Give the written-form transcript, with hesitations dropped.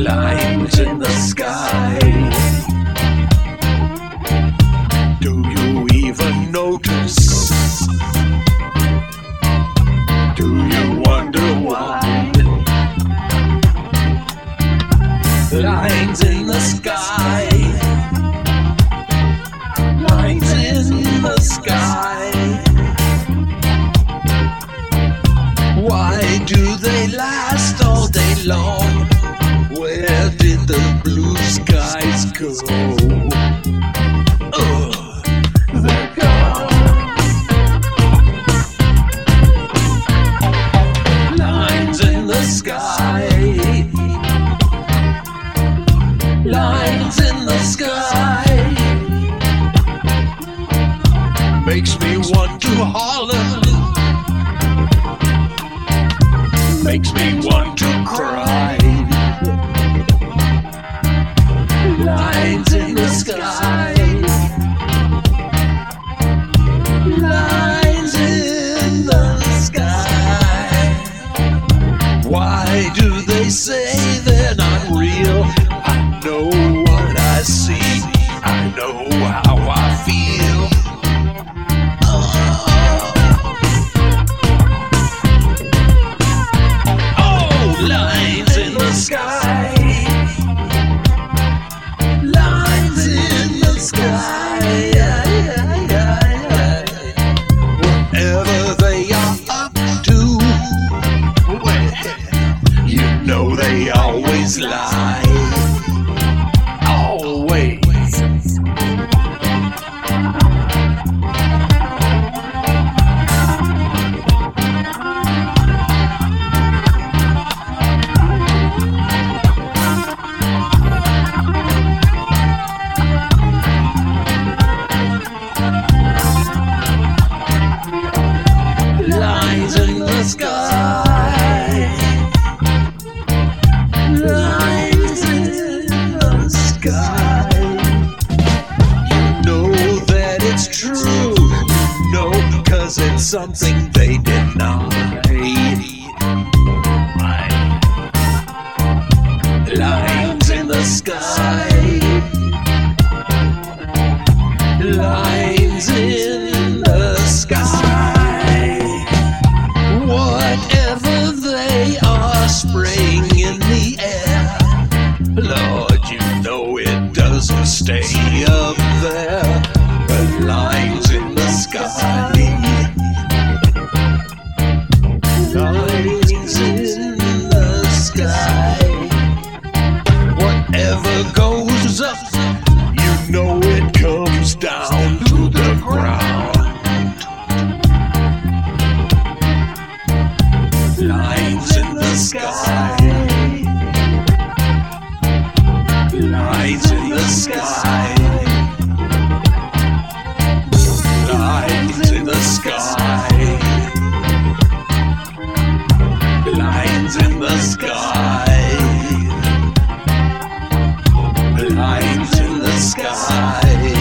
lines in the sky. Do you even notice? Do you wonder why? Lines in the sky. Lines in the sky. Why do they last all day long? Where did the blue skies go? They're gone. Lines in the sky. Lines in the sky. Makes me want to holler. Makes me want to cry. Lines in the sky. Lines in the sky. Why do they say they're not real? I know what I see. I know how I feel. Lines in the sky. Lines in the sky. Whatever they are up to, well, you know they always lie. Always. Lines in the sky. Lines in the sky. You know that it's true. You know, 'cause it's something they deny. Lines in the sky. Lines in the sky. Whatever they are spraying in the air, Lord, you know it doesn't stay up there. But lines in the sky. Lines in the sky. Whatever goes up, you know it comes down to the ground. Lines in the sky. Lines in the sky. Lines in the sky. Lines in the sky. Lines in the sky.